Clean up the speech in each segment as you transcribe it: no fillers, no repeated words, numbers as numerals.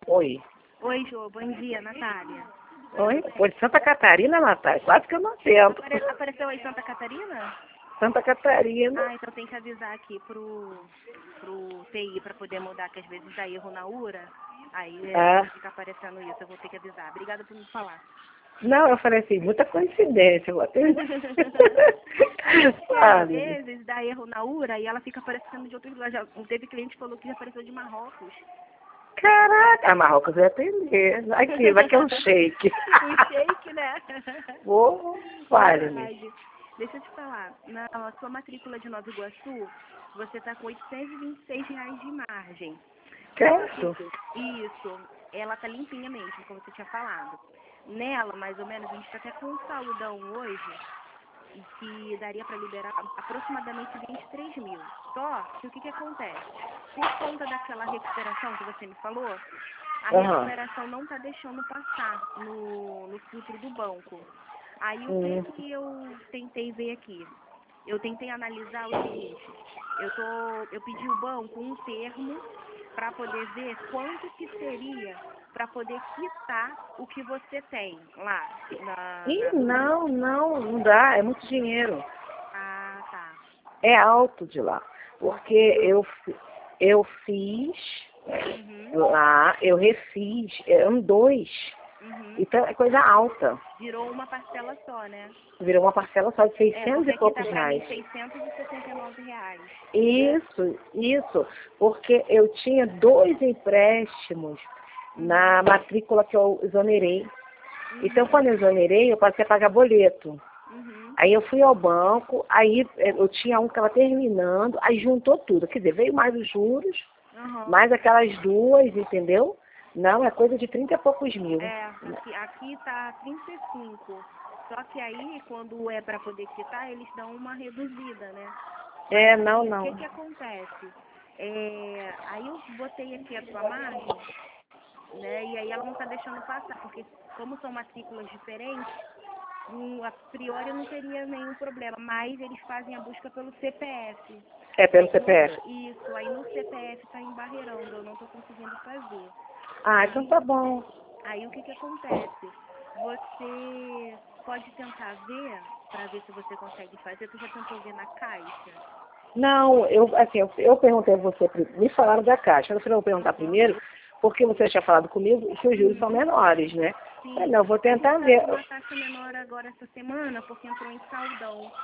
Oi. Oi, Jô. Bom dia, Natália. Oi? Oi, de Santa Catarina, Natália. Quase que eu não atendo. Apareceu aí Santa Catarina? Santa Catarina. Ah, então tem que avisar aqui pro TI para poder mudar, que às vezes dá erro na URA. Aí fica aparecendo isso, eu vou ter que avisar. Obrigada por me falar. Não, eu falei assim, muita coincidência, eu vou atender. Às vezes dá erro na URA e ela fica aparecendo de outros lugares. Teve cliente que falou que já apareceu de Marrocos. Caraca, a Marrocos vai atender. Aqui, vai que é um shake. Um shake, né? Ô, vale-me. Deixa eu te falar, na sua matrícula de Nova Iguaçu, você está com R$ 826 de margem. Certo? Isso, ela tá limpinha mesmo, como você tinha falado. Nela, mais ou menos, a gente está até com um saldão hoje, que daria para liberar aproximadamente 23 mil. Só que o que acontece? Por conta daquela recuperação que você me falou, a recuperação não está deixando passar no filtro do banco. Aí o que eu tentei ver aqui? Eu tentei analisar o seguinte, eu pedi ao banco um termo para poder ver quanto que seria para poder quitar o que você tem lá. Não dá, é muito dinheiro. Ah, tá. É alto de lá. Porque eu fiz lá, eu refiz, eram dois. Então é coisa alta. Virou uma parcela só, né? Virou uma parcela só de 600 e poucos tá reais. R$ 669. Isso. Porque eu tinha 2 empréstimos na matrícula que eu exonerei. Então, quando eu exonerei, eu passei a pagar boleto. Aí eu fui ao banco, aí eu tinha um que estava terminando, aí juntou tudo. Quer dizer, veio mais os juros, mais aquelas duas, entendeu? Não, é coisa de 30 e poucos mil. Aqui tá 35. Só que aí, quando é para poder quitar, eles dão uma reduzida, né? Não. O que acontece? Aí eu botei aqui a sua margem, né? E aí ela não tá deixando passar, porque como são matrículas diferentes, a priori eu não teria nenhum problema, mas eles fazem a busca pelo CPF. Pelo CPF? Isso, aí no CPF tá embarreirando, eu não tô conseguindo fazer. Então tá bom. Aí o que acontece? Você pode tentar ver, para ver se você consegue fazer. Tu já tentou ver na Caixa? Não, eu perguntei a você, me falaram da Caixa. Eu falei, eu vou perguntar primeiro, porque você tinha falado comigo que os juros são menores, né? Sim. Não, vou tentar ver. Uma taxa menor agora essa semana, porque entrou em saldão.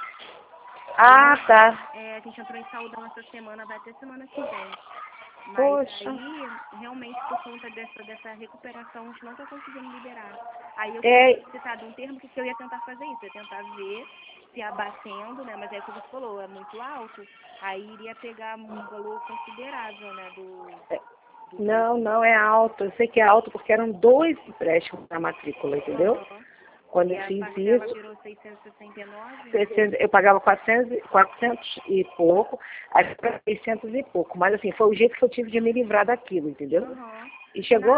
Tá. A gente entrou em saldão essa semana, vai até semana que vem. Mas Poxa. aí, realmente, por conta dessa recuperação, a gente não está conseguindo liberar. Aí eu precisava de um termo que eu ia tentar fazer isso, eu ia tentar ver se abatendo, né? Mas é o que você falou, é muito alto, aí iria pegar um valor considerável, né? Não, é alto. Eu sei que é alto porque eram 2 empréstimos na matrícula, entendeu? Quando eu fiz isso, virou 669? eu pagava 400 e pouco, aí para 600 e pouco. Mas assim, foi o jeito que eu tive de me livrar daquilo, entendeu? E chegou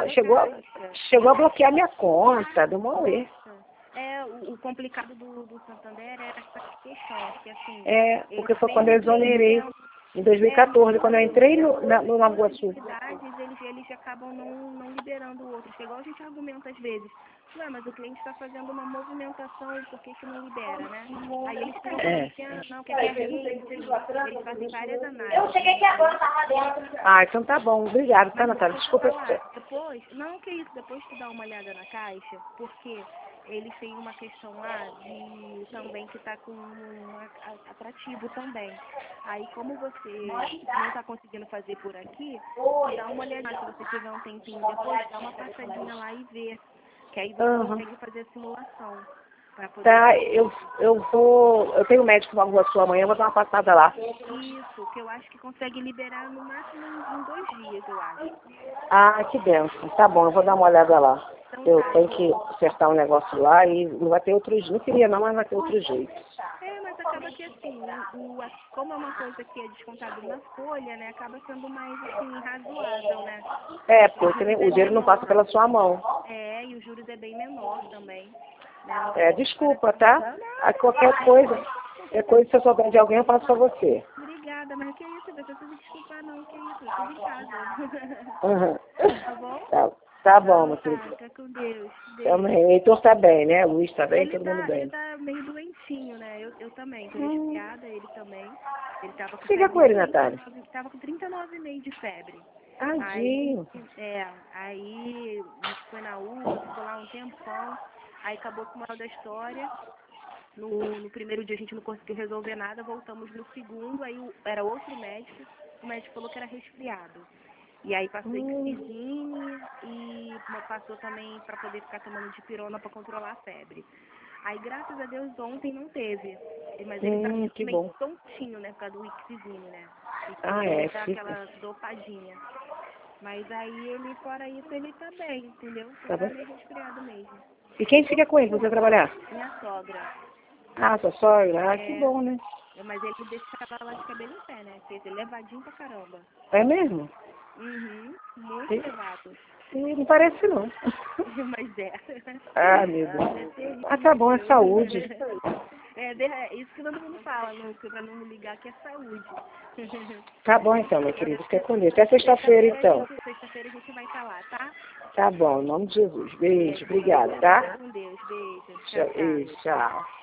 a bloquear minha conta, do Moê. O complicado do Santander era essa questão, porque assim... porque foi quando eu exonerei, em 2014, quando eu entrei no Nova Iguaçu. Eles acabam não liberando o outro. Igual a gente argumenta às vezes. Ué, mas o cliente está fazendo uma movimentação, por que não libera, né? Aí eles ficam não, que é rei, eles fazem várias análises. Eu cheguei aqui agora, tava dentro. Então tá bom. Obrigado, tá, Natália? Desculpa. Depois tu dá uma olhada na Caixa, porque eles têm uma questão lá de também que está com um atrativo também. Aí como você não está conseguindo fazer por aqui, dá uma olhadinha, se você tiver um tempinho depois, dá uma passadinha lá e vê. Que aí você consegue fazer a simulação. Tá, eu tenho um médico na Rua Sul amanhã, eu vou dar uma passada lá. Isso, que eu acho que consegue liberar no máximo em 2 dias, eu acho. Que benção. Tá bom, eu vou dar uma olhada lá. Eu tenho que acertar um negócio lá e não vai ter outro jeito. Não queria não, mas vai ter outro jeito. Mas acaba que assim, como é uma coisa que é descontado na folha, né, acaba sendo mais assim, razoável, né? Porque o dinheiro não passa pela sua mão. E os juros é bem menor também. Né? Desculpa, tá? Qualquer coisa, se eu souber de alguém, eu passo pra você. Obrigada, mas que isso? Não precisa se desculpar não, que isso? Eu tô em casa. Tá. Tá bom, meu Tá, querido. fica com Deus. Também. O Heitor tá bem, né? O Luiz tá bem, todo mundo Ele bem. tá meio doentinho, né? Eu também, tô resfriada, ele também. Ele tava com Fica febre com ele, de Natália. 39, tava com 39,5 de febre. Tadinho. Aí a gente foi na UPA, ficou lá um tempão, aí acabou com o mal da história. No primeiro dia a gente não conseguiu resolver nada, voltamos no segundo, aí era outro médico, o médico falou que era resfriado. E aí passou Ixizine e passou também para poder ficar tomando dipirona para controlar a febre. Aí, graças a Deus, ontem não teve. Mas ele tá Que meio bom. tontinho, né, por causa do Ixizine, né? Ah, Ele é, dá fica. aquela dopadinha. Mas aí ele, fora isso, ele tá bem, entendeu? Tá Só tá bem. meio resfriado mesmo. E quem fica com ele pra você trabalhar? Minha sogra. Ah, sua sogra? Ah, que É, bom, né? mas ele deixava ela de cabelo em pé, né? Fez ele levadinho pra caramba. É mesmo? Uhum, muito Sim. levado. Sim, não parece não. Mas é. Ah, meu Deus. Ah, tá bom, é saúde. É isso que todo mundo fala, pra não ligar que é saúde. Tá bom então, meu querido. Fica com Deus. Até sexta-feira, então. Sexta-feira a gente vai estar lá, tá? Tá bom, em nome de Jesus. Beijo, obrigada, tá? Fica com Deus, beijo. Tchau. Tchau.